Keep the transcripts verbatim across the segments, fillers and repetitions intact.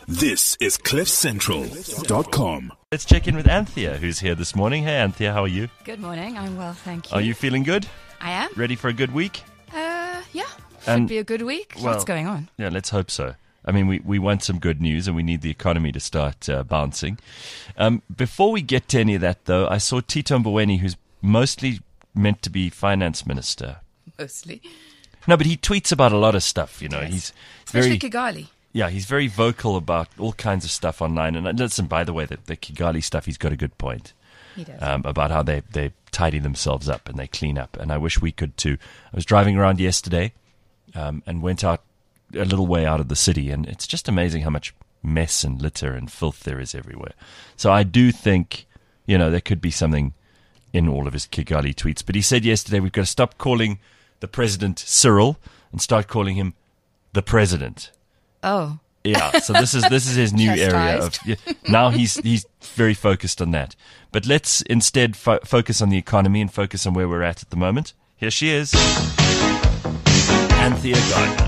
This is cliff central dot com. Let's check in with Anthea, who's here this morning. Hey, Anthea, how are you? Good morning. I'm well, thank you. Are you feeling good? I am. Ready for a good week? Uh, yeah. Should And- be a good week. well- What's going on? Yeah, let's hope so. I mean, we, we want some good news and we need the economy to start uh, bouncing. Um, before we get to any of that, though, I saw Tito Mboweni, who's mostly meant to be finance minister. Mostly. No, but he tweets about a lot of stuff, you know. Yes. He's Especially very... Kigali. Yeah, he's very vocal about all kinds of stuff online. And listen, by the way, the, the Kigali stuff, he's got a good point. He does. Um, about how they, they tidy themselves up and they clean up. And I wish we could too. I was driving around yesterday um, and went out a little way out of the city. And it's just amazing how much mess and litter and filth there is everywhere. So I do think, you know, there could be something in all of his Kigali tweets. But he said yesterday we've got to stop calling the president Cyril and start calling him the president. Oh. Yeah, so this is this is his new area of yeah, now he's he's very focused on that. But let's instead fo- focus on the economy and focus on where we're at at the moment. Here she is, Anthea Gardner.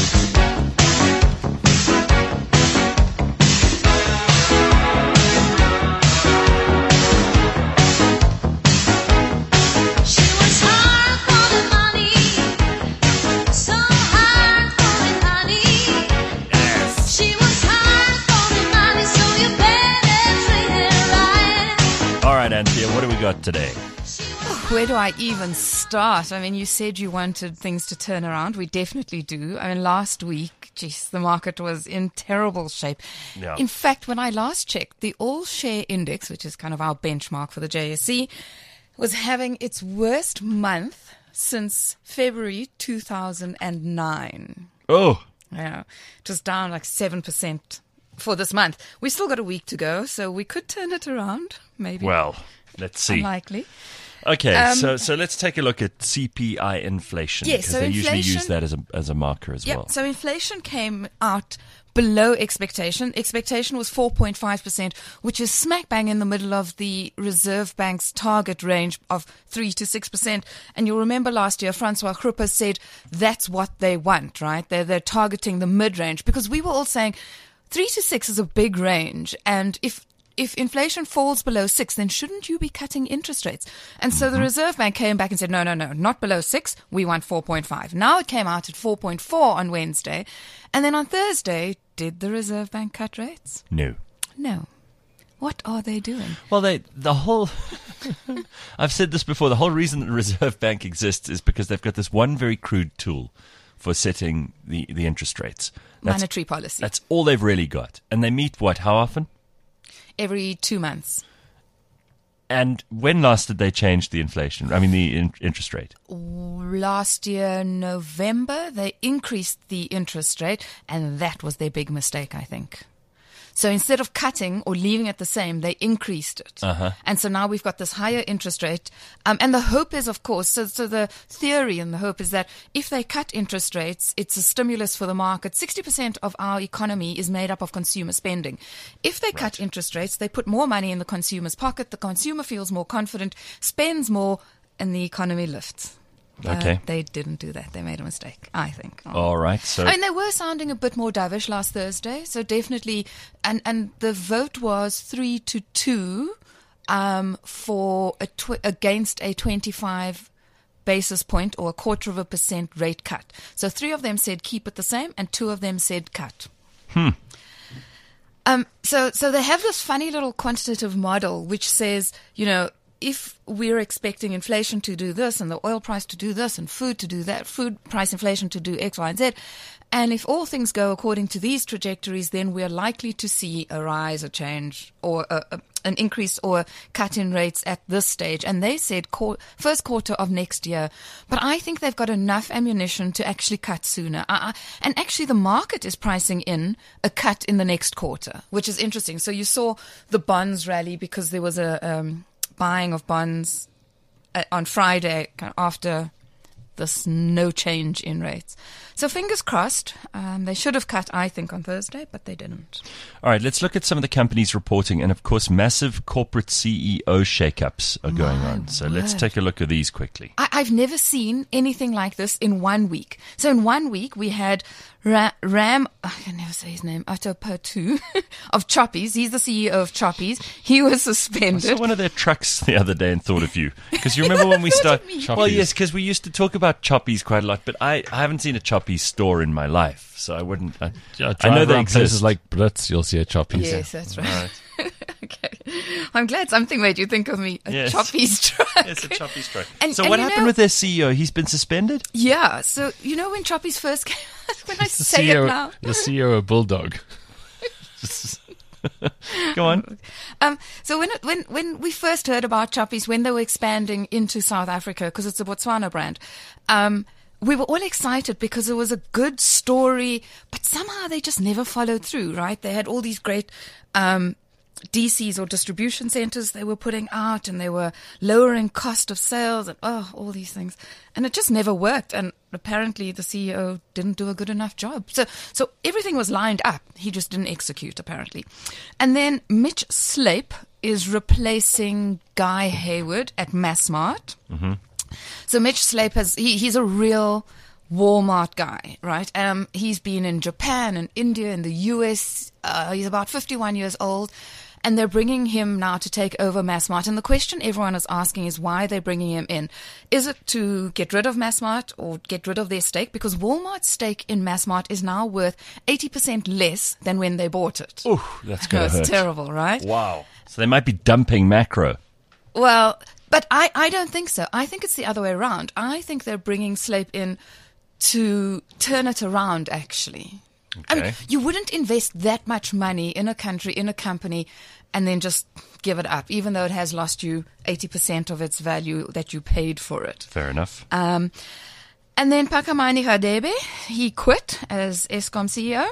Anthea, what do we got today? Where do I even start? I mean, you said you wanted things to turn around. We definitely do. I mean, last week, geez, the market was in terrible shape. Yeah. In fact, when I last checked, the All-Share Index, which is kind of our benchmark for the J S E, was having its worst month since February two thousand nine. Oh. Yeah, it was down like seven percent. For this month. We still got a week to go, so we could turn it around, maybe. Well, let's see. Unlikely. Okay, Um, so so let's take a look at C P I inflation. Yes, because so they usually inflation- use that as a as a marker as Yep, well. so inflation came out below expectation. Expectation was four point five percent, which is smack bang in the middle of the Reserve Bank's target range of three to six percent. And you'll remember last year, Francois Kruppe said that's what they want, right? They're, they're targeting the mid-range because we were all saying three to six is a big range, and if if inflation falls below six, then shouldn't you be cutting interest rates? And so the Reserve Bank came back and said, no, no, no, not below six. We want four point five. Now it came out at four point four on Wednesday. And then on Thursday, did the Reserve Bank cut rates? No. No. What are they doing? Well, they the whole. I've said this before. The whole reason that the Reserve Bank exists is because they've got this one very crude tool for setting the, the interest rates. That's, Monetary policy. That's all they've really got. And they meet, what, how often? Every two months. And when last did they change the inflation? I mean, the in- interest rate? Last year, November, they increased the interest rate, and that was their big mistake, I think. So instead of cutting or leaving it the same, they increased it. Uh-huh. And so now we've got this higher interest rate. Um, and the hope is, of course, so, so the theory and the hope is that if they cut interest rates, it's a stimulus for the market. sixty percent of our economy is made up of consumer spending. If they cut interest rates, they put more money in the consumer's pocket. The consumer feels more confident, spends more, and the economy lifts. Okay. Uh, they didn't do that. They made a mistake, I think. Oh. All right. So I mean, they were sounding a bit more dovish last Thursday, so definitely, and, and the vote was three to two um, for a tw- against a twenty-five basis point or a quarter of a percent rate cut. So three of them said keep it the same, and two of them said cut. Hmm. Um. So so they have this funny little quantitative model which says, you know, if we're expecting inflation to do this and the oil price to do this and food to do that, food price inflation to do X, Y, and Z, and if all things go according to these trajectories, then we're likely to see a rise, a change, or a, a, an increase or a cut in rates at this stage. And they said qu- first quarter of next year. But I think they've got enough ammunition to actually cut sooner. Uh, and actually the market is pricing in a cut in the next quarter, which is interesting. So you saw the bonds rally because there was a... Um, buying of bonds uh, on Friday kind of after this no change in rates. So fingers crossed. Um, they should have cut, I think, on Thursday, but they didn't. All right, let's look at some of the companies reporting. And, of course, massive corporate C E O shakeups are going My on. So word. let's take a look at these quickly. I, I've never seen anything like this in one week. So in one week, we had Ra- Ram, I can never say his name, Atopatu of Choppies. He's the C E O of Choppies. He was I suspended. saw one of their trucks the other day and thought of you. Because you remember when we thought started. of me. Well, Choppies. yes, because we used to talk about Choppies quite a lot, but I, I haven't seen a Choppies store in my life, so I wouldn't. I, Yeah, I know they around exist. places like Brits, you'll see a Choppies. Yes, that's right. Okay. I'm glad something made you think of me. A Yes. Choppies truck. It's a Choppies truck. And- so and what you happened know- with their C E O? He's been suspended? Yeah. So, you know, when Choppies first came out, when I The say C E O, it now. the C E O of Bulldog. Go on. Um, so when, it, when, when we first heard about Choppies, when they were expanding into South Africa, because it's a Botswana brand, um, we were all excited because it was a good story, but somehow they just never followed through, right? They had all these great, um, D Cs or distribution centers they were putting out, and they were lowering cost of sales and oh, all these things. And it just never worked. And apparently the C E O didn't do a good enough job. So, so everything was lined up. He just didn't execute, apparently. And then Mitch Slape is replacing Guy Hayward at Massmart. Mm-hmm. So Mitch Slape has, he, he's a real Walmart guy, right? Um, he's been in Japan and India and the U S. Uh, he's about fifty-one years old. And they're bringing him now to take over Massmart. And the question everyone is asking is why they're bringing him in. Is it to get rid of Massmart or get rid of their stake? Because Walmart's stake in Massmart is now worth eighty percent less than when they bought it. Oh, that's No, going to hurt. it's terrible, right? Wow. So they might be dumping macro. Well, but I, I don't think so. I think it's the other way around. I think they're bringing Slape in to turn it around, actually. I mean, Okay. you wouldn't invest that much money in a country, in a company, and then just give it up, even though it has lost you eighty percent of its value that you paid for it. Fair enough. Um, and then Phakamani Radebe, he quit as Eskom C E O.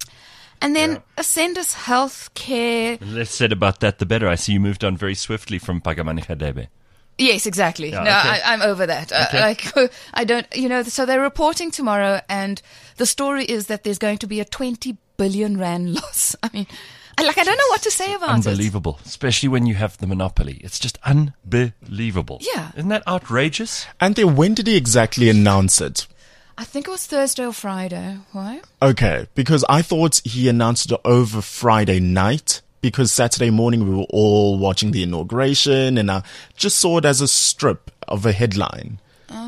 And then Ascendus Healthcare. The less said about that, the better. I see you moved on very swiftly from Phakamani Radebe. Yes, exactly. Yeah, no, okay. I, I'm over that. Okay. Uh, like, I don't, you know, so they're reporting tomorrow, and the story is that there's going to be a twenty billion rand loss. I mean, I, like, I don't know what to say about it. Unbelievable. Especially when you have the monopoly. It's just unbelievable. Yeah. Isn't that outrageous? And then when did he exactly announce it? I think it was Thursday or Friday. Why? Okay, because I thought he announced it over Friday night, because Saturday morning we were all watching the inauguration, and I just saw it as a strip of a headline.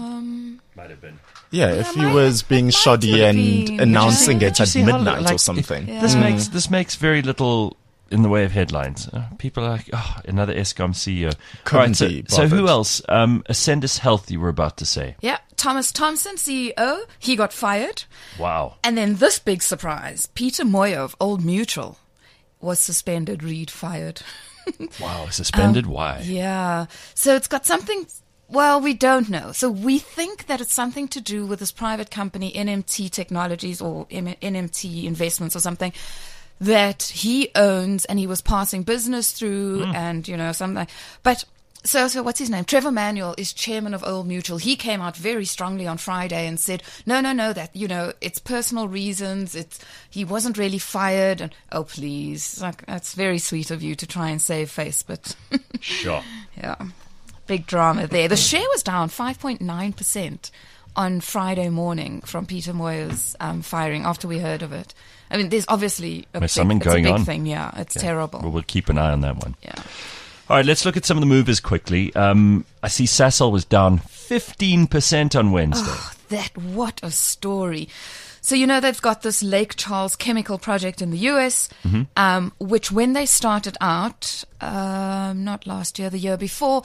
Um, Might have been. Yeah, Well, if that he might- was being that might shoddy have and been. announcing Did you it Did you at see how, midnight like, or something. it- this Yeah. makes this makes very little in the way of headlines. Uh, people are like, oh, another Eskom C E O. Couldn't All right, so, be so who bothered. else? else? Um, Ascendus Health, you were about to say. yeah, Thomas Thompson, C E O, he got fired. Wow. And then this big surprise, Peter Moyo of Old Mutual was suspended, Reed fired. Wow. Suspended? Um, Why? Yeah. So it's got something, well, we don't know. So we think that it's something to do with this private company, N M T Technologies or M- N M T Investments or something, that he owns and he was passing business through and, you know, something. But so, so what's his name? Trevor Manuel is chairman of Old Mutual. He came out very strongly on Friday and said, no, no, no, that, you know, it's personal reasons. It's, he wasn't really fired. And, oh, please. Like, that's very sweet of you to try and save face, but Sure. yeah, big drama there. The share was down five point nine percent on Friday morning from Peter Moyer's um, firing after we heard of it. I mean, there's obviously a There's big, something it's going a big on. thing. Yeah, it's Okay. terrible. Well, we'll keep an eye on that one. Yeah. All right, let's look at some of the movers quickly. Um, I see Sasol was down fifteen percent on Wednesday. Oh, that, what a story. So, you know, they've got this Lake Charles chemical project in the U S, Mm-hmm. um, which when they started out, um, not last year, the year before,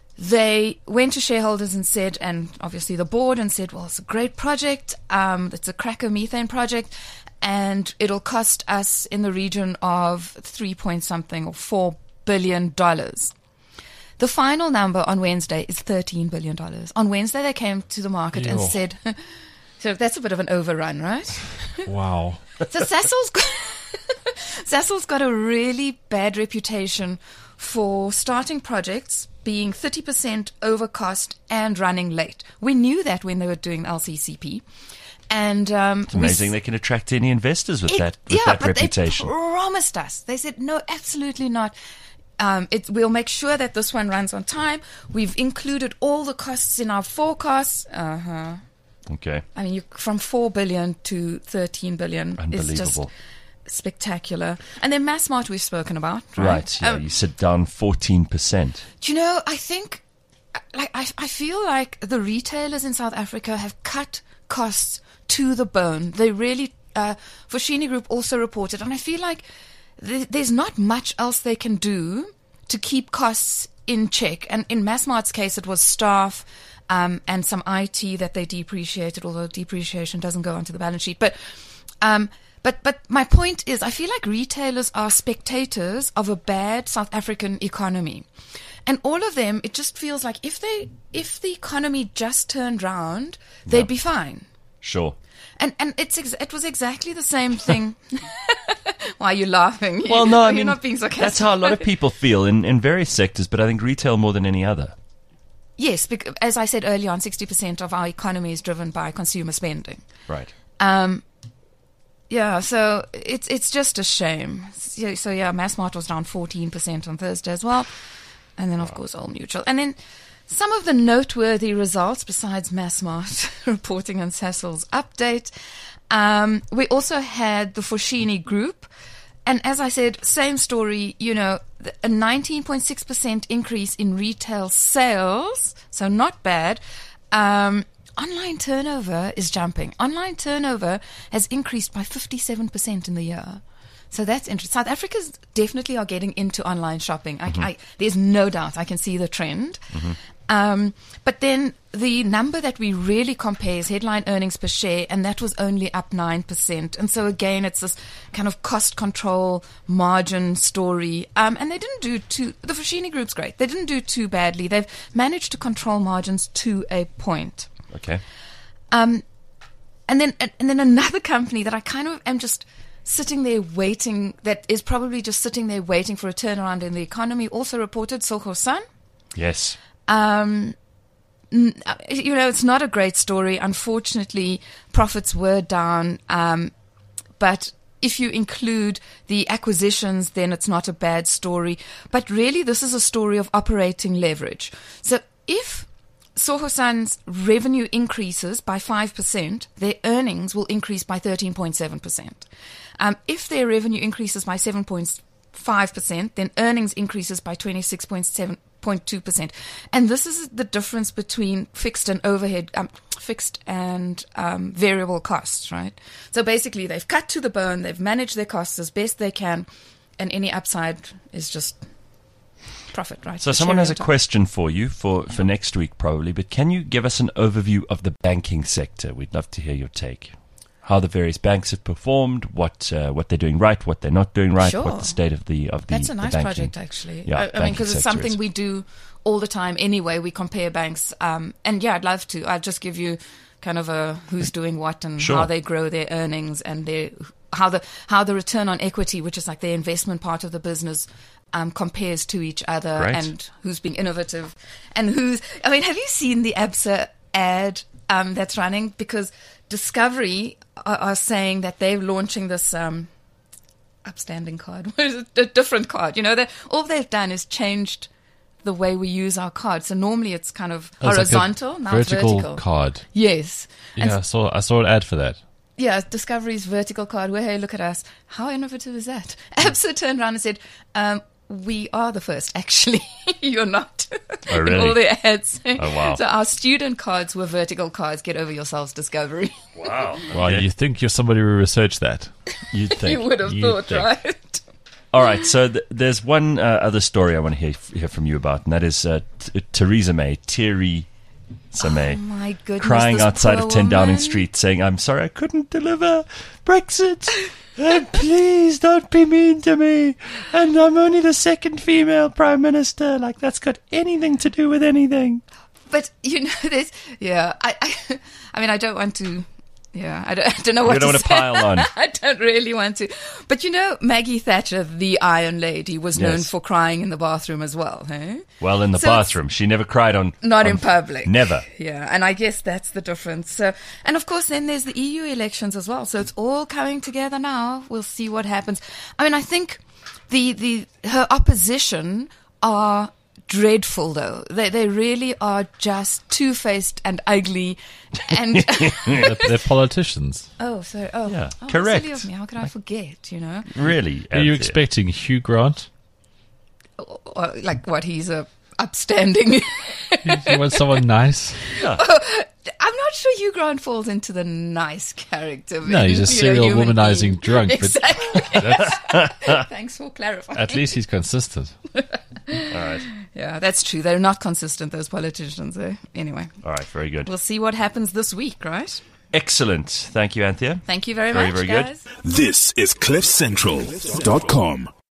they went to shareholders and said, and obviously the board, and said, well, it's a great project. Um, it's a cracker methane project, and it'll cost us in the region of three point something or four billion dollars. The final number on Wednesday is thirteen billion dollars. On Wednesday, they came to the market and Ew. said, so that's a bit of an overrun, right? Wow. So Sasol's got, Sasol's got a really bad reputation for starting projects being thirty percent over cost and running late. We knew that when they were doing L C C P. And um, It's amazing they can attract any investors with it, that with yeah, that but reputation. They promised us. They said, no, absolutely not. Um, it, we'll make sure that this one runs on time. We've included all the costs in our forecasts. Uh-huh. Okay. I mean, you, from four billion to thirteen billion is just Unbelievable. spectacular. And then Massmart we've spoken about, right? Right. Yeah, Um, you sit down fourteen percent. Do you know, I think, like, I, I feel like the retailers in South Africa have cut costs to the bone. They really, uh, Foschini Group also reported, and I feel like th- there's not much else they can do to keep costs in check. And in Massmart's case, it was staff um, and some I T that they depreciated, although depreciation doesn't go onto the balance sheet. But, um, but, but my point is, I feel like retailers are spectators of a bad South African economy. And all of them, it just feels like if they, if the economy just turned round, they'd Yeah. be fine. Sure. And and it's ex- it was exactly the same thing. Why are you laughing? Well, no, I You're mean, not being sarcastic. that's how a lot of people feel in, in various sectors, but I think retail more than any other. Yes, because as I said earlier on, sixty percent of our economy is driven by consumer spending. Right. Um, yeah, so it's it's just a shame. So, so yeah, Massmart was down fourteen percent on Thursday as well. And then, of course, Old Mutual. And then some of the noteworthy results, besides Massmart reporting on Sasol's update, um, we also had the Foschini Group. And as I said, same story, you know, a nineteen point six percent increase in retail sales, so not bad. Um, online turnover is jumping. Online turnover has increased by fifty-seven percent in the year. So that's interesting. South Africans definitely are getting into online shopping. I, Mm-hmm. I, there's no doubt. I can see the trend. Mm-hmm. Um, but then the number that we really compare is headline earnings per share, and that was only up nine percent. And so again, it's this kind of cost control margin story. Um, and they didn't do too, the Foschini Group's great. They didn't do too badly. They've managed to control margins to a point. Okay. Um, and then, and then another company that I kind of am just sitting there waiting, that is probably just sitting there waiting for a turnaround in the economy, also reported Soho Sun. Yes. Um, n- you know, it's not a great story. Unfortunately, profits were down. Um, but if you include the acquisitions, then it's not a bad story. But really, this is a story of operating leverage. So if Soho Sun's revenue increases by five percent, their earnings will increase by thirteen point seven percent. Um, if their revenue increases by seven point five percent, then earnings increases by twenty-six point seven point two percent. And this is the difference between fixed and overhead, um, fixed and um, variable costs, right? So basically, they've cut to the bone, they've managed their costs as best they can, and any upside is just profit, right? So The someone cherry has on a top. question for you for, for next week probably, but can you give us an overview of the banking sector? We'd love to hear your take. How the various banks have performed, what uh, what they're doing right, what they're not doing right, Sure. what the state of the of the That's a the nice banking. project, actually. Yeah, I, I mean, banking because it's sector something is. we do all the time anyway. We compare banks. Um, and yeah, I'd love to. I'll just give you kind of a who's doing what and Sure. how they grow their earnings and their how the how the return on equity, which is like the investment part of the business, um, compares to each other, Great. and who's being innovative and who's. I mean, have you seen the ABSA ad um, that's running? Because Discovery are, are saying that they're launching this um, upstanding card. What is it? A different card. You know, that all they've done is changed the way we use our card. So normally it's kind of Oh, it's like a horizontal, now it's vertical vertical. card. Yes. And Yeah, I saw I saw an ad for that. yeah, Discovery's vertical card. Where, hey, look at us. How innovative is that? ABSA turned around and said, um, we are the first, actually. You're not. Oh, In really? all their ads. Oh, wow. So our student cards were vertical cards. Get over yourselves, Discovery. Wow. Well, you think you're somebody who researched that? You'd think. You would have You'd thought, think. right? All right, so th- there's one uh, other story I want to hear, hear from you about, and that is uh, t- Theresa May, Theresa May, Oh my goodness. crying this outside poor of ten Downing woman. Street saying, I'm sorry I couldn't deliver Brexit, and please don't be mean to me, and I'm only the second female Prime Minister, like that's got anything to do with anything. But you know, there's yeah. I, I, I mean, I don't want to, Yeah, I don't, I don't know what You don't to want to say. pile on. I don't really want to. But you know, Maggie Thatcher, the Iron Lady, was known Yes. for crying in the bathroom as well. Hey? Well, in the So it's- bathroom. She never cried on... Not on- in public. Never. Yeah, and I guess that's the difference. So, and of course, then there's the E U elections as well. So it's all coming together now. We'll see what happens. I mean, I think the the her opposition are dreadful, though. They they really are just two-faced and ugly. And they're, they're politicians. oh, sorry. Oh, Yeah, oh, correct. Silly of me. How could I forget? You know, Really. Are you Anthea. expecting Hugh Grant? Or, or, like what? He's a upstanding. You want someone nice? I'm not sure Hugh Grant falls into the nice character. No, he's a you know, serial human womanizing being. drunk, but Exactly. Thanks for clarifying. At least he's consistent. All right. Yeah, that's true. They're not consistent, those politicians. Eh? Anyway, All right. Very good. we'll see what happens this week, right? Excellent. Thank you, Anthea. Thank you very, Very, much, very good. guys. This is cliff central dot com.